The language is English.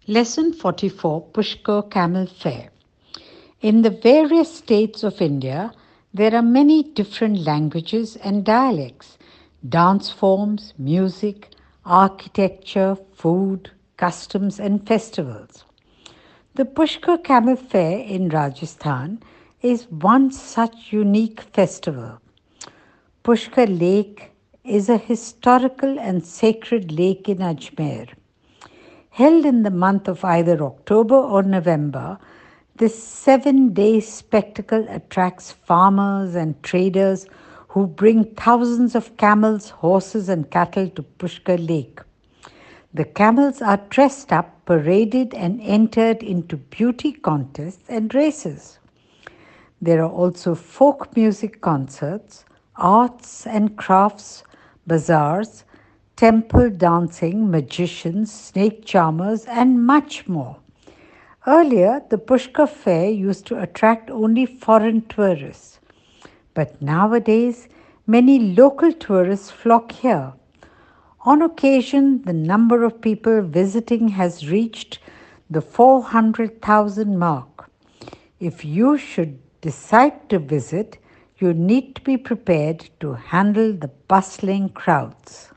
Lesson 44, Pushkar Camel Fair. In the various states of India, there are many different languages and dialects, dance forms, music, architecture, food, customs, and festivals. The Pushkar Camel Fair in Rajasthan is one such unique festival. Pushkar Lake is a historical and sacred lake in Ajmer. Held in the month of either October or November, this 7 day spectacle attracts farmers and traders who bring thousands of camels, horses, and cattle to Pushkar Lake. The camels are dressed up, paraded, and entered into beauty contests and races. There are also folk music concerts, arts and crafts, bazaars, temple dancing, magicians, snake charmers, and much more. Earlier, the Pushkar Fair used to attract only foreign tourists, but nowadays many local tourists flock here. On occasion, the number of people visiting has reached the 400,000 mark. If you should decide to visit, you need to be prepared to handle the bustling crowds.